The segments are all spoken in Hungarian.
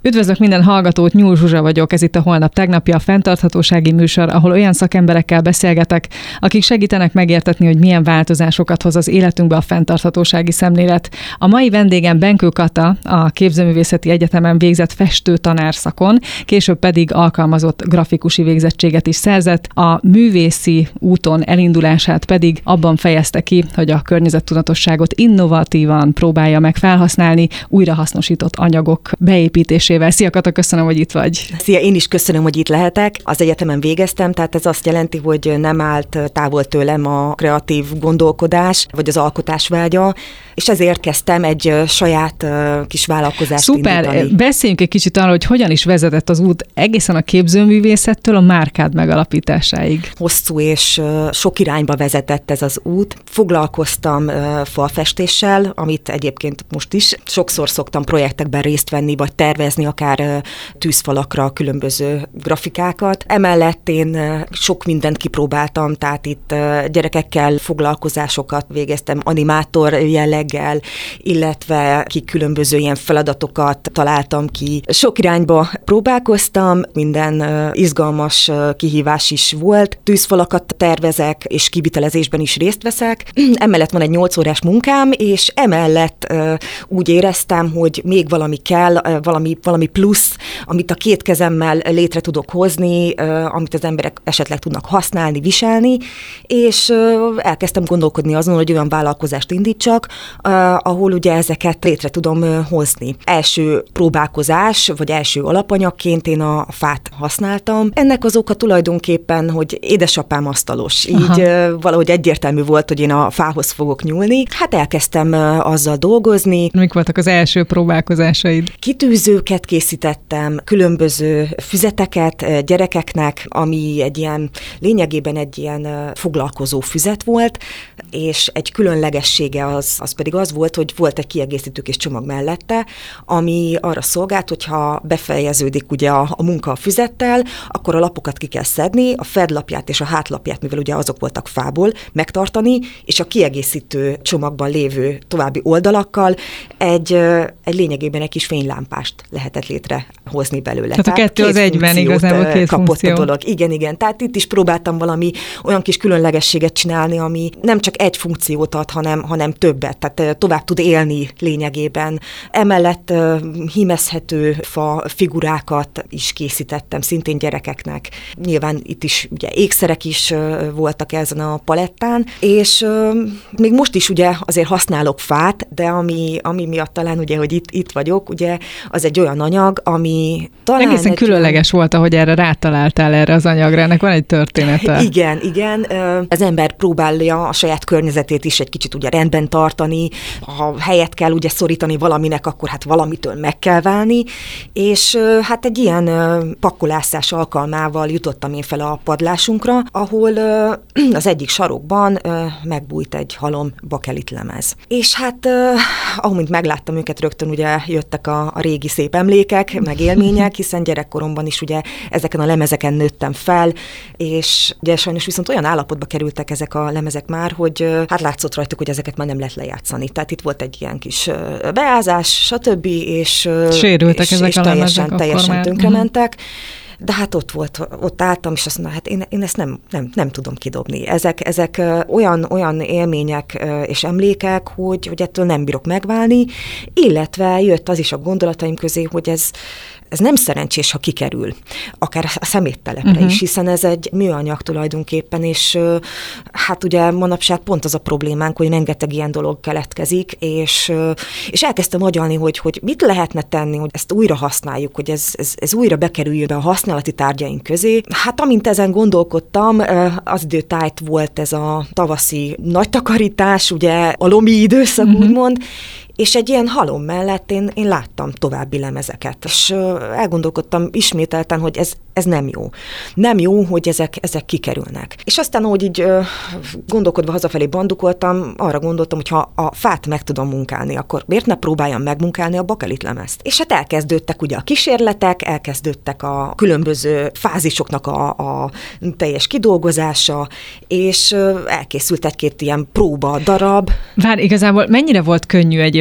Üdvözlök minden hallgatót, Nyúl Zsuzsa vagyok, ez itt a Holnap tegnapja, a fenntarthatósági műsor, ahol olyan szakemberekkel beszélgetek, akik segítenek megértetni, hogy milyen változásokat hoz az életünkbe a fenntarthatósági szemlélet. A mai vendégem Benkő Kata, a Képzőművészeti Egyetemen végzett festő tanárszakon, később pedig alkalmazott grafikusi végzettséget is szerzett, a művészi úton elindulását pedig abban fejezte ki, hogy a környezettudatosságot innovatívan próbálja meg felhasználni újrahasznosított anyagok beépítésével. Szia Kata, köszönöm, hogy itt vagy. Szia, én is köszönöm, hogy itt lehetek. Az egyetemen végeztem, tehát ez azt jelenti, hogy nem állt távol tőlem a kreatív gondolkodás, vagy az alkotás vágya, és ezért kezdtem egy saját kis vállalkozást indítani. Szuper, beszéljünk egy kicsit arról, hogy hogyan is vezetett az út egészen a képzőművészettől a márkád megalapításáig. Hosszú és sok irányba vezetett ez az út. Foglalkoztam falfestéssel, amit egyébként most is sokszor szoktam projektekben részt venni, vagy tervezni akár tűzfalakra különböző grafikákat. Emellett én sok mindent kipróbáltam, tehát itt gyerekekkel foglalkozásokat végeztem, animátor jelleggel, illetve különböző ilyen feladatokat találtam ki. Sok irányba próbálkoztam, minden izgalmas kihívás is volt. Tűzfalakat tervezek, és kivitelezésben is részt veszek. Emellett van egy 8 órás munkám, és emellett úgy éreztem, hogy még valami kell, valami plusz, amit a két kezemmel létre tudok hozni, amit az emberek esetleg tudnak használni, viselni, és elkezdtem gondolkodni azon, hogy olyan vállalkozást indítsak, ahol ugye ezeket létre tudom hozni. Első próbálkozás, vagy első alapanyagként én a fát használtam. Ennek az oka tulajdonképpen, hogy édesapám asztalos, így valahogy egyértelmű volt, hogy én a fához fogok nyúlni. Hát elkezdtem azzal dolgozni. Mik voltak az első próbálkozásaid? Kitűzőket készítettem, különböző füzeteket gyerekeknek, ami lényegében egy ilyen foglalkozó füzet volt, és egy különlegessége az pedig az volt, hogy volt egy kiegészítő kis csomag mellette, ami arra szolgált, hogyha befejeződik ugye a munka a füzettel, akkor a lapokat ki kell szedni, a fedlapját és a hátlapját, mivel ugye azok voltak fából, megtartani, és a kiegészítő csomagban lévő további oldalakkal egy lényegében egy kis fénylámpást lehetett létrehozni belőle. Tehát a kettő az egyben igazából két funkció. A dolog. Igen. Tehát itt is próbáltam valami olyan kis különlegességet csinálni, ami nem csak egy funkciót ad, hanem többet, tehát tovább tud élni lényegében. Emellett hímezhető fa figurákat is készítettem, szintén gyerekeknek. Nyilván itt is ugye ékszerek is voltak ezen a palettán, és még most is ugye azért használok fát, de ami miatt talán ugye, hogy itt vagyok, ugye az egy olyan anyag, ami talán egészen különleges volt, ahogy erre rátaláltál erre az anyagra, ennek van egy története. Igen. Az ember próbálja a saját környezetét is egy kicsit ugye rendben tartani, ha helyet kell ugye szorítani valaminek, akkor hát valamitől meg kell válni, és hát egy ilyen pakkolászás alkalmával jutottam én fel a padlásunkra, ahol az egyik sarokban megbújt egy halom bakelitlemez. És hát, ahogy megláttam őket, rögtön ugye jöttek a régi szép emlékek, meg élmények, hiszen gyerekkoromban is ugye ezeken a lemezeken nőttem fel, és ugye sajnos viszont olyan állapotba kerültek ezek a lemezek már, hogy hát látszott rajtuk, hogy ezeket már nem lehet lejátszani. Tehát itt volt egy ilyen kis beázás, stb. És sérültek ezek a lemezek, teljesen tönkrementek. De hát ott álltam, és azt mondom, hát én ezt nem tudom kidobni. Ezek olyan élmények és emlékek, hogy ettől nem bírok megválni, illetve jött az is a gondolataim közé, hogy ez nem szerencsés, ha kikerül, akár a szeméttelepre is, hiszen ez egy műanyag tulajdonképpen, és hát ugye manapság pont az a problémánk, hogy rengeteg ilyen dolog keletkezik, és elkezdtem agyalni, hogy mit lehetne tenni, hogy ezt újra használjuk, hogy ez újra bekerüljön a használati tárgyaink közé. Hát amint ezen gondolkodtam, az időtájt volt ez a tavaszi nagy takarítás, ugye a lomi időszak úgymond, és egy ilyen halom mellett én láttam további lemezeket, és elgondolkodtam ismételten, hogy ez nem jó. Nem jó, hogy ezek kikerülnek. És aztán, ahogy így gondolkodva hazafelé bandukoltam, arra gondoltam, hogy ha a fát meg tudom munkálni, akkor miért ne próbáljam megmunkálni a bakelitlemezt? És hát elkezdődtek ugye a kísérletek, elkezdődtek a különböző fázisoknak a teljes kidolgozása, és elkészült egy-két ilyen próba darab. Igazából mennyire volt könnyű egyébként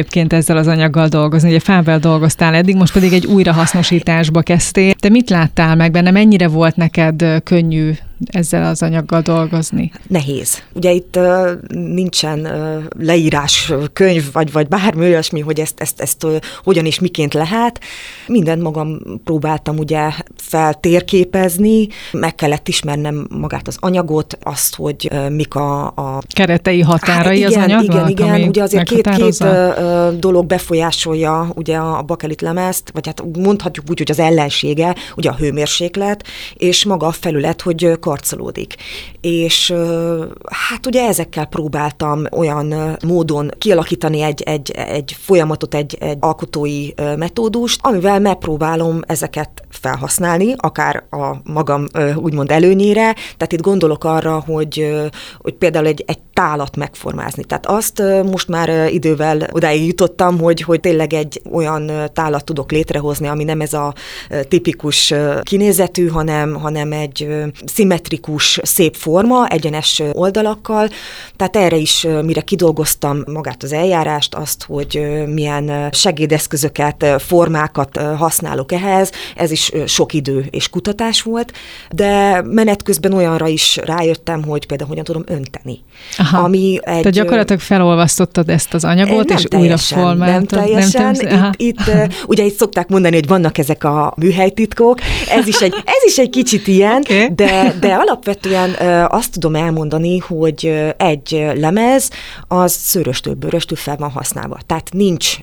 egyébként ezzel az anyaggal dolgozni? Ugye fával dolgoztál eddig, most pedig egy újrahasznosításba kezdtél. Te mit láttál meg benne? Mennyire volt neked könnyű ezzel az anyaggal dolgozni? Nehéz. Ugye itt nincsen leírás, könyv, vagy bármi olyasmi, hogy ezt hogyan és miként lehet. Mindent magam próbáltam ugye feltérképezni, meg kellett ismernem magát az anyagot, azt, hogy mik a keretei, határai igen, az anyagnak? Igen, ugye azért két dolog befolyásolja ugye a bakelit lemezt, vagy hát mondhatjuk úgy, hogy az ellensége, ugye a hőmérséklet, és maga a felület, hogy karcolódik. És hát ugye ezekkel próbáltam olyan módon kialakítani egy folyamatot, egy alkotói metódust, amivel megpróbálom ezeket felhasználni, akár a magam úgymond előnyére. Tehát itt gondolok arra, hogy például egy tálat megformázni. Tehát azt most már idővel odáig jutottam, hogy tényleg egy olyan tálat tudok létrehozni, ami nem ez a tipikus kinézetű, hanem egy szimmetrikus, szép forma, egyenes oldalakkal. Tehát erre is, mire kidolgoztam magát az eljárást, azt, hogy milyen segédeszközöket, formákat használok ehhez, ez is sok idő és kutatás volt, de menet közben olyanra is rájöttem, hogy például hogyan tudom önteni. Ami te gyakorlatilag felolvasztottad ezt az anyagot, és újra formáltad. Nem teljesen. Itt ugye itt szokták mondani, hogy vannak ezek a műhelytitkok, ez is egy kicsit ilyen, okay. de alapvetően azt tudom elmondani, hogy egy lemez az szőröstől, bőröstől fel van használva. Tehát nincs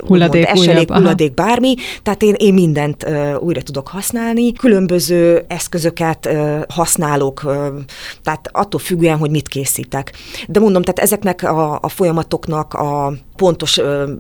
hulladék, bármi, tehát én mindent újra tudok használni. Különböző eszközöket használok, tehát attól függően, hogy mit készítek. De mondom, tehát ezeknek a folyamatoknak a pontos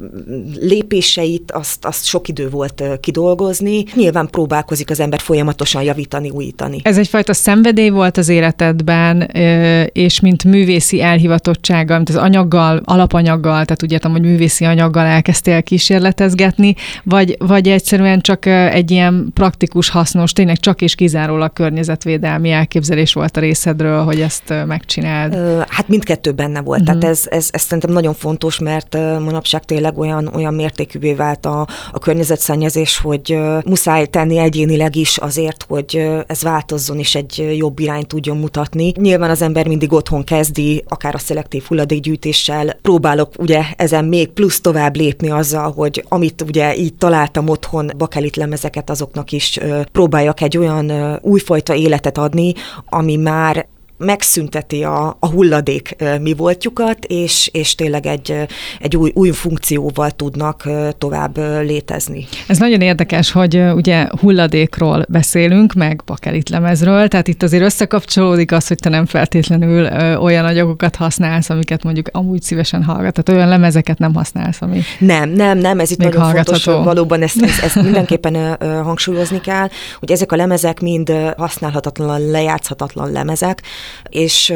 lépéseit, azt sok idő volt kidolgozni. Nyilván próbálkozik az ember folyamatosan javítani, újítani. Ez egyfajta szenvedély volt az életedben, és mint művészi elhivatottsággal, mint az anyaggal, alapanyaggal, tehát úgy értem, hogy művészi anyaggal elkezdtél kísérletezgetni, vagy egyszerűen csak egy ilyen praktikus, hasznos, tényleg csak és kizárólag környezetvédelmi elképzelés volt a részedről, hogy ezt megcsináld? Hát mindkettő benne volt. Tehát ez szerintem nagyon fontos, mert manapság tényleg olyan mértékűvé vált a környezetszennyezés, hogy muszáj tenni egyénileg is azért, hogy ez változzon és egy jobb irányt tudjon mutatni. Nyilván az ember mindig otthon kezdi, akár a szelektív hulladékgyűjtéssel. Próbálok ugye ezen még plusz tovább lépni azzal, hogy amit ugye így találtam otthon, bakelit lemezeket, azoknak is próbáljak egy olyan újfajta életet adni, ami már megszünteti a hulladék mi voltjukat, és tényleg egy új funkcióval tudnak tovább létezni. Ez nagyon érdekes, hogy ugye hulladékról beszélünk, meg bakelitlemezről, tehát itt azért összekapcsolódik az, hogy te nem feltétlenül olyan anyagokat használsz, amiket mondjuk amúgy szívesen hallgat, tehát olyan lemezeket nem használsz, ami Nem, ez itt nagyon fontos, valóban ezt mindenképpen hangsúlyozni kell, hogy ezek a lemezek mind használhatatlan, lejátszhatatlan lemezek, és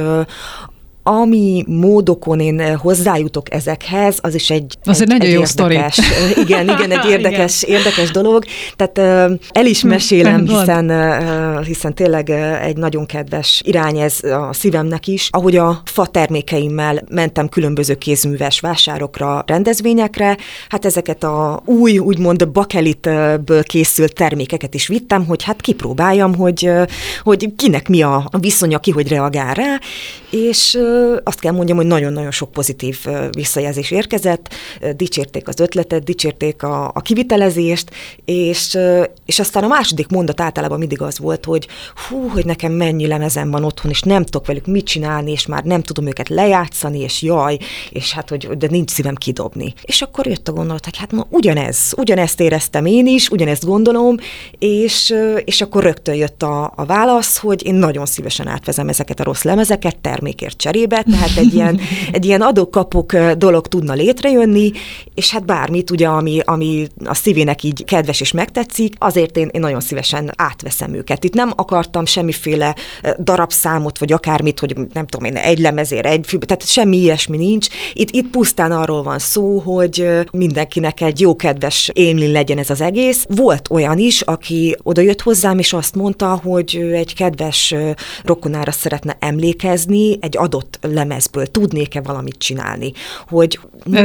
ami módokon én hozzájutok ezekhez, az is egy nagyon jó sztori. Igen, egy érdekes dolog. Tehát el is mesélem, hiszen tényleg egy nagyon kedves irány ez a szívemnek is. Ahogy a fa termékeimmel mentem különböző kézműves vásárokra, rendezvényekre, hát ezeket a új, úgymond bakelitből készült termékeket is vittem, hogy hát kipróbáljam, hogy kinek mi a viszonya, ki hogy reagál rá, és azt kell mondjam, hogy nagyon-nagyon sok pozitív visszajelzés érkezett, dicsérték az ötletet, dicsérték a kivitelezést, és aztán a második mondat általában mindig az volt, hogy hogy nekem mennyi lemezem van otthon, és nem tudok velük mit csinálni, és már nem tudom őket lejátszani, és jaj, és hát, de nincs szívem kidobni. És akkor jött a gondolat, hogy hát ugyanezt éreztem én is, ugyanezt gondolom, és akkor rögtön jött a válasz, hogy én nagyon szívesen átvezem ezeket a rossz lemezeket termékért cserébe, tehát egy ilyen adok-kapok dolog tudna létrejönni, és hát bármit ugye, ami a szívének így kedves és megtetszik, azért én nagyon szívesen átveszem őket. Itt nem akartam semmiféle darabszámot, vagy akármit, hogy nem tudom én, egy lemezért, egy fűbe, tehát semmi ilyesmi nincs. Itt pusztán arról van szó, hogy mindenkinek egy jó kedves élmény legyen ez az egész. Volt olyan is, aki odajött hozzám, és azt mondta, hogy egy kedves rokonára szeretne emlékezni egy adott adott lemezből tudnék-e valamit csinálni, hogy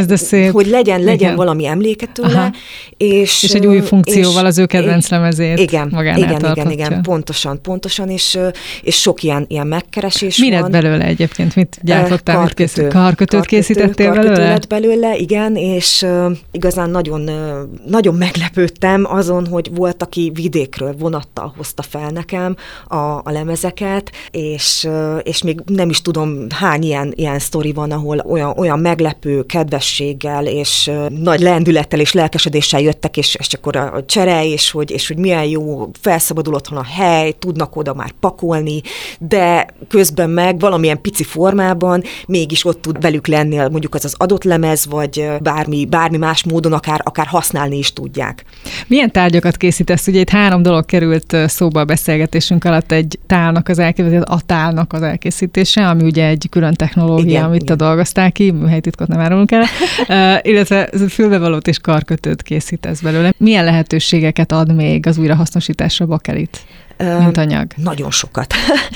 legyen valami emléke tőle, és egy új funkcióval az ő kedvenc lemezét magánál igen, pontosan, és sok ilyen megkeresés mi van. Lett belőle egyébként? Mit gyártottál? Karkötőt készítettél belőle? Karkötő lett belőle, igen, és igazán nagyon, nagyon meglepődtem azon, hogy volt, aki vidékről vonattal hozta fel nekem a lemezeket, és még nem is tudom, hány ilyen sztori van, ahol olyan meglepő kedvességgel, és nagy lendülettel és lelkesedéssel jöttek, és akkor a csere, és hogy milyen jó, felszabadul otthon a hely, tudnak oda már pakolni, de közben meg valamilyen pici formában mégis ott tud velük lenni mondjuk az adott lemez, vagy bármi más módon akár használni is tudják. Milyen tárgyakat készítesz? Ugye itt 3 dolog került szóba a beszélgetésünk alatt, egy tálnak az elkészítése, a tálnak az elkészítése, ami ugye egy külön technológia, amit te dolgoztál ki, műhelytitkot nem árulunk el, illetve fülbevalót és karkötőt készítesz belőle. Milyen lehetőségeket ad még az újrahasznosításra bakelit, mint anyag? Nagyon sokat.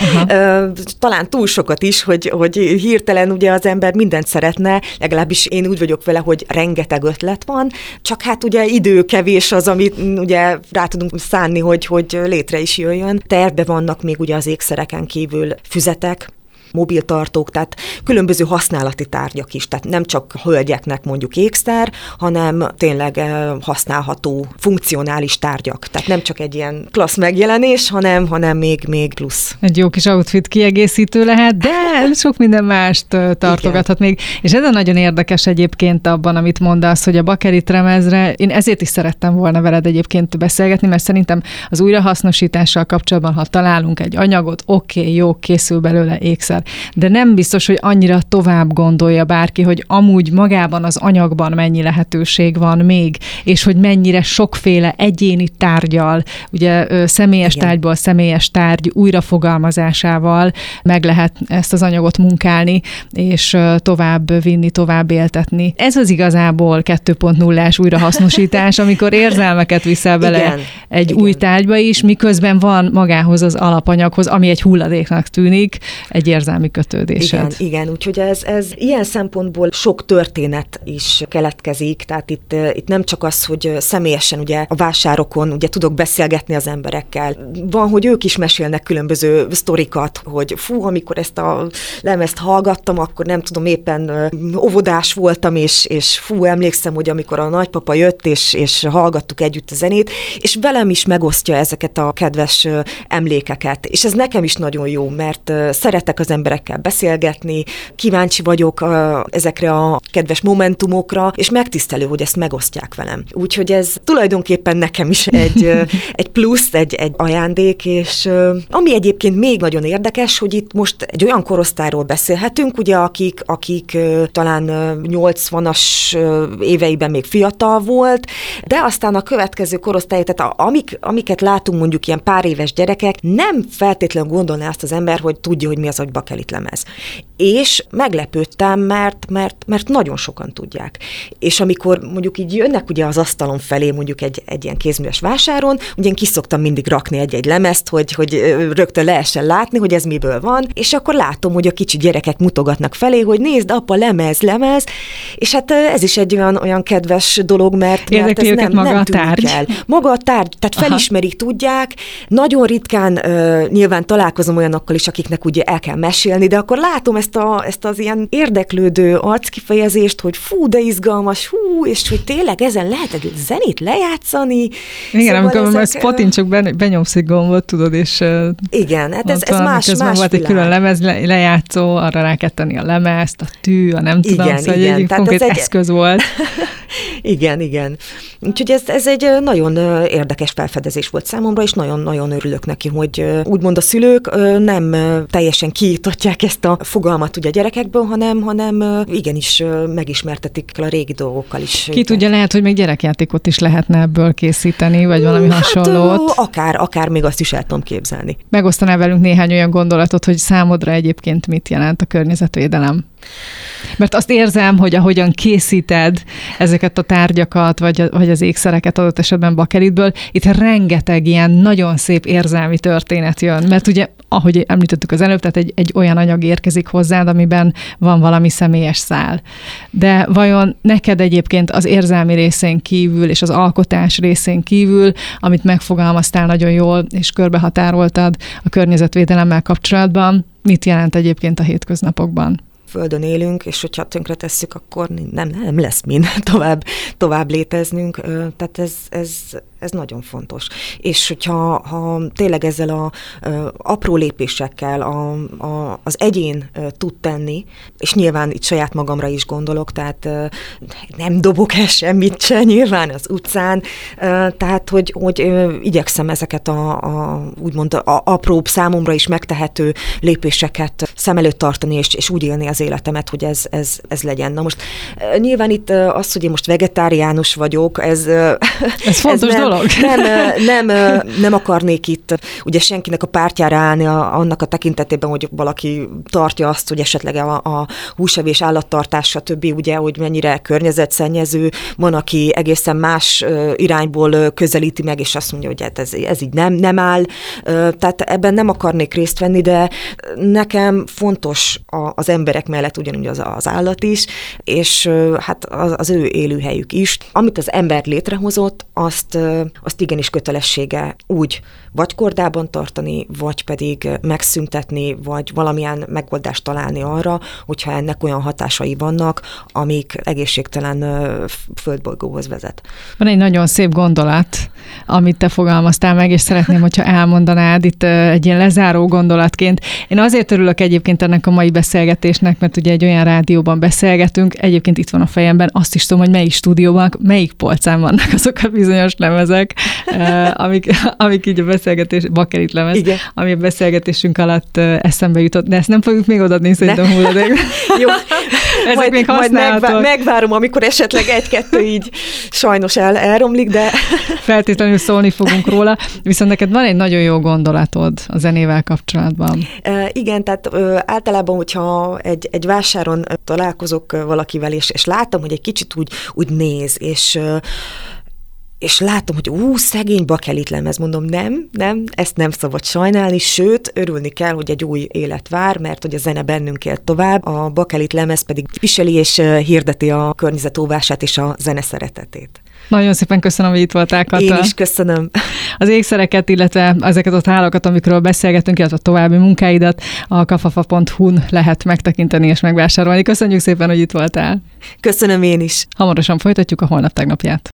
Talán túl sokat is, hogy hirtelen ugye az ember mindent szeretne, legalábbis én úgy vagyok vele, hogy rengeteg ötlet van, csak hát ugye idő kevés az, amit ugye rá tudunk szánni, hogy létre is jöjjön. Tervbe vannak még ugye az ékszereken kívül füzetek, mobiltartók, tehát különböző használati tárgyak is, tehát nem csak hölgyeknek mondjuk ékszer, hanem tényleg használható, funkcionális tárgyak. Tehát nem csak egy ilyen klassz megjelenés, hanem még plusz. Egy jó kis outfit kiegészítő lehet, de sok minden mást tartogathat még. És ez a nagyon érdekes egyébként abban, amit mondasz, hogy a bakelit lemezre, én ezért is szerettem volna veled egyébként beszélgetni, mert szerintem az újrahasznosítással kapcsolatban, ha találunk egy anyagot, oké, jó, készül belőle ékszer. De nem biztos, hogy annyira tovább gondolja bárki, hogy amúgy magában az anyagban mennyi lehetőség van még, és hogy mennyire sokféle egyéni tárgyal, ugye személyes tárgyból személyes tárgy újrafogalmazásával meg lehet ezt az anyagot munkálni, és tovább vinni, tovább éltetni. Ez az igazából 2.0-ás újrahasznosítás, amikor érzelmeket viszel bele egy új tárgyba is, miközben van magához az alapanyaghoz, ami egy hulladéknak tűnik, egy érzelmi kötődésed. Igen, úgyhogy ez ilyen szempontból sok történet is keletkezik, tehát itt nem csak az, hogy személyesen ugye a vásárokon ugye tudok beszélgetni az emberekkel. Van, hogy ők is mesélnek különböző sztorikat, hogy amikor ezt a lemezt hallgattam, akkor nem tudom, éppen óvodás voltam, és emlékszem, hogy amikor a nagypapa jött, és hallgattuk együtt a zenét, és velem is megosztja ezeket a kedves emlékeket. És ez nekem is nagyon jó, mert szeretek az emberekkel beszélgetni, kíváncsi vagyok ezekre a kedves momentumokra, és megtisztelő, hogy ezt megosztják velem. Úgyhogy ez tulajdonképpen nekem is egy plusz, egy ajándék, és ami egyébként még nagyon érdekes, hogy itt most egy olyan korosztályról beszélhetünk, ugye, akik talán 80-as éveiben még fiatal volt, de aztán a következő korosztály, tehát amiket látunk mondjuk ilyen pár éves gyerekek, nem feltétlenül gondolná azt az ember, hogy tudja, hogy mi az, hogy bakelit lemez. És meglepődtem, mert nagyon sokan tudják. És amikor mondjuk így jönnek ugye az asztalon felé mondjuk egy ilyen kézműves vásáron, ugye én ki szoktam mindig rakni egy lemezt, hogy rögtön lehessen látni, hogy ez miből van, és akkor látom, hogy a kicsi gyerekek mutogatnak felé, hogy nézd, apa, lemez, és hát ez is egy olyan kedves dolog, mert ez nem tűnik el. Maga a tárgy, tehát felismerik, tudják. Nagyon ritkán nyilván találkozom olyanokkal is, akiknek ugye el kell mesélni, de akkor látom ezt az ilyen érdeklődő arckifejezést, hogy fú, de izgalmas, és hogy tényleg ezen lehet egy zenét lejátszani. Igen, szóval amikor Spotin csak benyomsz egy gombot, tudod, és igen, hát ez más volt világ. Egy külön lemez lejátszó, arra rá kell tenni a lemezt, a tű, a nem tudom, igen, szóval igen. egy konkrét eszköz volt. Igen. Úgyhogy ez egy nagyon érdekes felfedezés volt számomra, és nagyon-nagyon örülök neki, hogy úgymond a szülők nem teljesen kiítatják ezt a fogalmat ugye a gyerekekből, hanem igenis megismertetik a régi dolgokkal is. Ki tudja, lehet, hogy még gyerekjátékot is lehetne ebből készíteni, vagy valami hasonlót. Akár még azt is el tudom képzelni. Megosztanál velünk néhány olyan gondolatot, hogy számodra egyébként mit jelent a környezetvédelem? Mert azt érzem, hogy ahogyan készíted ezeket a tárgyakat, vagy az ékszereket adott esetben bakelitből, itt rengeteg ilyen nagyon szép érzelmi történet jön. Mert ugye, ahogy említettük az előbb, tehát egy olyan anyag érkezik hozzád, amiben van valami személyes szál. De vajon neked egyébként az érzelmi részén kívül, és az alkotás részén kívül, amit megfogalmaztál nagyon jól, és körbehatároltad a környezetvédelemmel kapcsolatban, mit jelent egyébként a hétköznapokban? Földön élünk, és hogyha tönkretesszük, akkor nem lesz min tovább léteznünk. Tehát ez nagyon fontos. És hogyha tényleg ezzel a apró lépésekkel az egyén tud tenni, és nyilván itt saját magamra is gondolok, tehát nem dobok el semmit se nyilván az utcán, tehát hogy igyekszem ezeket úgymond apróbb, számomra is megtehető lépéseket szem előtt tartani, és úgy élni az életemet, hogy ez legyen. Na most nyilván itt az, hogy én most vegetáriánus vagyok, ez fontos dolog. Nem akarnék itt ugye senkinek a pártjára állni annak a tekintetében, hogy valaki tartja azt, hogy esetleg a húsevés, állattartás, stb. Ugye, hogy mennyire környezetszennyező. Van, aki egészen más irányból közelíti meg, és azt mondja, hogy hát ez így nem áll. Tehát ebben nem akarnék részt venni, de nekem fontos az emberek mellett ugyanúgy az állat is, és hát az ő élőhelyük is. Amit az ember létrehozott, azt igenis kötelessége úgy vagy kordában tartani, vagy pedig megszüntetni, vagy valamilyen megoldást találni arra, hogyha ennek olyan hatásai vannak, amik egészségtelen földbolygóhoz vezet. Van egy nagyon szép gondolat, amit te fogalmaztál meg, és szeretném, hogyha elmondanád itt egy ilyen lezáró gondolatként. Én azért örülök egyébként ennek a mai beszélgetésnek, mert ugye egy olyan rádióban beszélgetünk, egyébként itt van a fejemben, azt is tudom, hogy melyik stúdióban, melyik polcán vannak azok a bizonyos lemezek, amik így a beszélgetés, bakelit lemez, igen, ami a beszélgetésünk alatt eszembe jutott, de ezt nem fogjuk még odaadni, szerintem hulladékba. Jó, ezek még majd megvárom, amikor esetleg egy-kettő így sajnos elromlik, de... Feltétlenül szólni fogunk róla, viszont neked van egy nagyon jó gondolatod a zenével kapcsolatban. Igen, tehát általában, hogyha egy vásáron találkozok valakivel, és látom, hogy egy kicsit úgy néz, és látom, hogy szegény bakelit lemez, mondom, nem, ezt nem szabad sajnálni, sőt, örülni kell, hogy egy új élet vár, mert hogy a zene bennünk él tovább, a bakelit lemez pedig viseli és hirdeti a környezet óvását és a zene szeretetét. Nagyon szépen köszönöm, hogy itt voltál, Kata. Én is köszönöm. Az ékszereket, illetve ezeket a tálakat, amikről beszélgetünk, illetve a további munkáidat a kafafa.hu-n lehet megtekinteni és megvásárolni. Köszönjük szépen, hogy itt voltál. Köszönöm én is. Hamarosan folytatjuk a Holnap tegnapját.